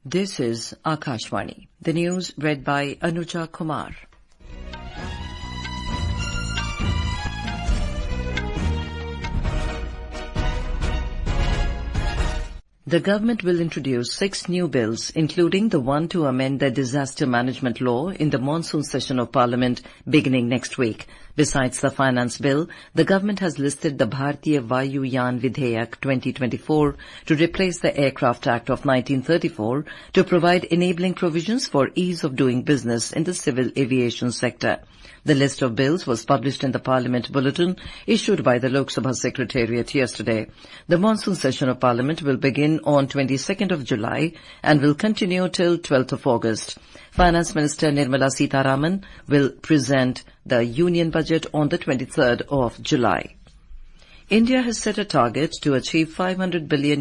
This is Akashvani. The news read by Anuja Kumar. The government will introduce 6 new bills, including the one to amend the disaster management law in the monsoon session of Parliament beginning next week. Besides the finance bill, the government has listed the Bharatiya Vayu Yan Vidheyak 2024 to replace the Aircraft Act of 1934 to provide enabling provisions for ease of doing business in the civil aviation sector. The list of bills was published in the Parliament Bulletin issued by the Lok Sabha Secretariat yesterday. The monsoon session of Parliament will begin on 22nd of July and will continue till 12th of August. Finance Minister Nirmala Sitharaman will present the Union Budget on the 23rd of July. India has set a target to achieve $500 billion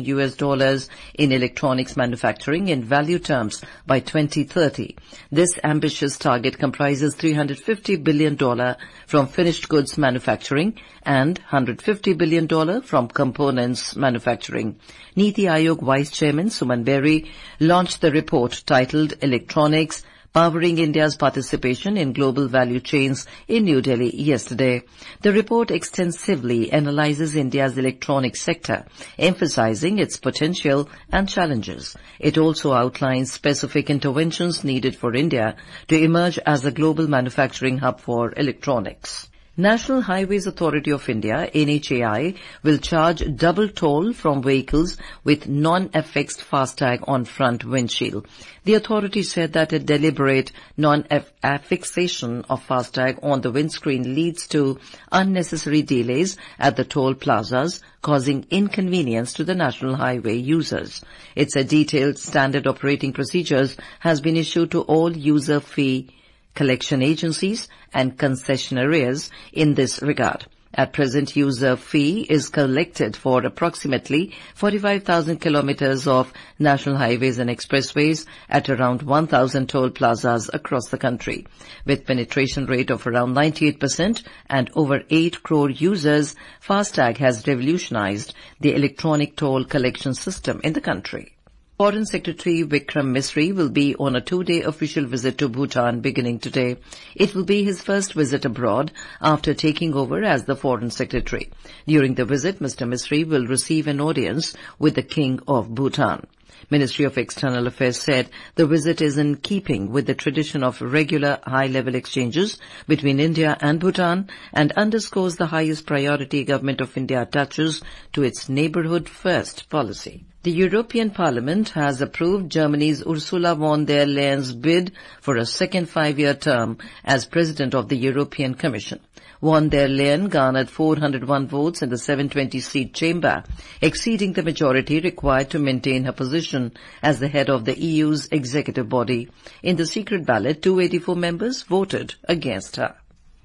in electronics manufacturing in value terms by 2030. This ambitious target comprises $350 billion from finished goods manufacturing and $150 billion from components manufacturing. Niti Aayog Vice Chairman Suman Beri launched the report titled Electronics Powering India's Participation in Global Value Chains in New Delhi yesterday. The report extensively analyzes India's electronics sector, emphasizing its potential and challenges. It also outlines specific interventions needed for India to emerge as a global manufacturing hub for electronics. National Highways Authority of India, NHAI, will charge double toll from vehicles with non-affixed FASTag on front windshield. The authority said that a deliberate non-affixation of FASTag on the windscreen leads to unnecessary delays at the toll plazas, causing inconvenience to the national highway users. It's a detailed standard operating procedures has been issued to all user fee collection agencies and concessionaires in this regard. At present, user fee is collected for approximately 45,000 kilometers of national highways and expressways at around 1,000 toll plazas across the country. With penetration rate of around 98% and over 8 crore users, FASTag has revolutionized the electronic toll collection system in the country. Foreign Secretary Vikram Misri will be on a 2-day official visit to Bhutan beginning today. It will be his first visit abroad after taking over as the Foreign Secretary. During the visit, Mr. Misri will receive an audience with the King of Bhutan. Ministry of External Affairs said the visit is in keeping with the tradition of regular high-level exchanges between India and Bhutan and underscores the highest priority Government of India attaches to its neighbourhood first policy. The European Parliament has approved Germany's Ursula von der Leyen's bid for a second 5-year term as President of the European Commission. Von der Leyen garnered 401 votes in the 720-seat chamber, exceeding the majority required to maintain her position as the head of the EU's executive body. In the secret ballot, 284 members voted against her.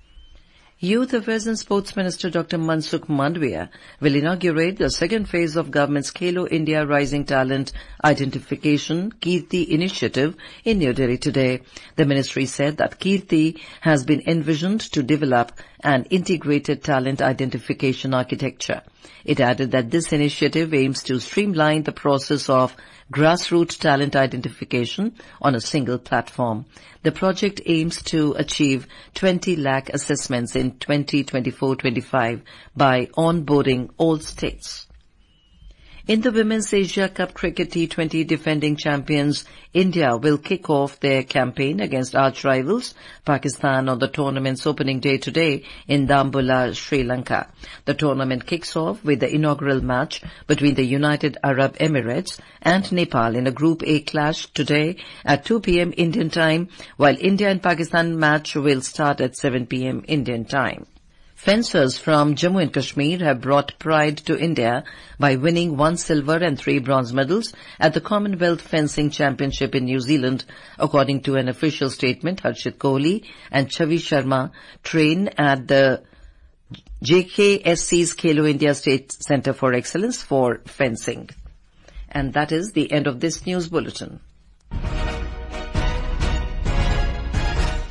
Youth Affairs and Sports Minister Dr. Mansukh Mandavia will inaugurate the second phase of government's Khelo India Rising Talent Identification Kirti initiative in New Delhi today. The ministry said that Kirti has been envisioned to develop an integrated talent identification architecture. It added that this initiative aims to streamline the process of grassroots talent identification on a single platform. The project aims to achieve 20 lakh assessments in 2024-25 by onboarding all states. In the Women's Asia Cup Cricket T20 defending champions, India will kick off their campaign against arch-rivals Pakistan on the tournament's opening day today in Dambulla, Sri Lanka. The tournament kicks off with the inaugural match between the United Arab Emirates and Nepal in a Group A clash today at 2 p.m. Indian time, while India and Pakistan match will start at 7 p.m. Indian time. Fencers from Jammu and Kashmir have brought pride to India by winning 1 silver and 3 bronze medals at the Commonwealth Fencing Championship in New Zealand. According to an official statement, Harshit Kohli and Chavi Sharma train at the JKSC's Khelo India State Centre for Excellence for Fencing. And that is the end of this news bulletin.